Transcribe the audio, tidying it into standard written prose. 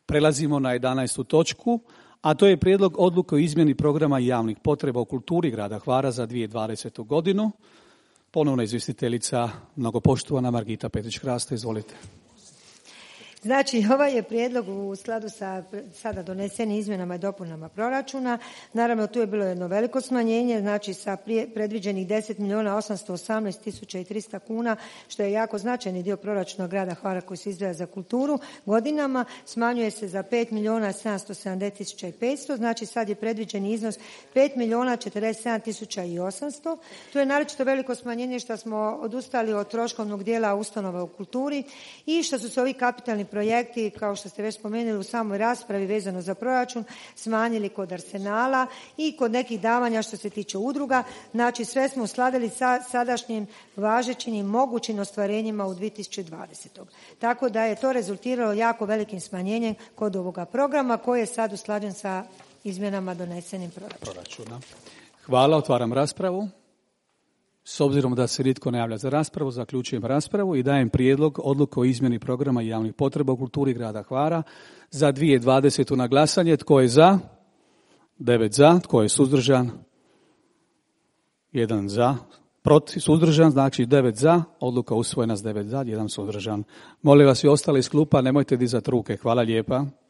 Prelazimo na 11. točku, a to je prijedlog odluke o izmjeni programa javnih potreba u kulturi grada Hvara za 2020. godinu. Ponovno izvjestiteljica, mnogopoštovana Margita Petrić-Hrasto, izvolite. Znači, ovaj je prijedlog u skladu sa sada donesenim izmjenama i dopunama proračuna. Naravno, tu je bilo jedno veliko smanjenje, znači sa predviđenih 10.818.300 kuna, što je jako značajni dio proračuna grada Hvara koji se izdvaja za kulturu godinama, smanjuje se za 5.770.500, znači sad je predviđeni iznos 5.047.800. Tu je naročito veliko smanjenje što smo odustali od troškovnog dijela ustanova u kulturi i što su se ovi kapitalni projekti, kao što ste već spomenuli u samoj raspravi vezano za proračun, smanjili kod Arsenala i kod nekih davanja što se tiče udruga. Znači sve smo uskladili sa sadašnjim važećim i mogućim ostvarenjima u 2020. Tako da je to rezultiralo jako velikim smanjenjem kod ovoga programa koji je sad usklađen sa izmjenama donesenim proračuna. Hvala, otvaram raspravu. S obzirom da se nitko ne javlja za raspravu, zaključujem raspravu i dajem prijedlog odluke o izmjeni programa javnih potreba u kulturi grada Hvara za 2020. na glasanje. Tko je za? 9 za. Tko je suzdržan? 1 za. Protiv, suzdržan, znači 9 za. Odluka usvojena s 9 za, 1 suzdržan. Molim vas i ostali iz klupa, nemojte dizati ruke. Hvala lijepa.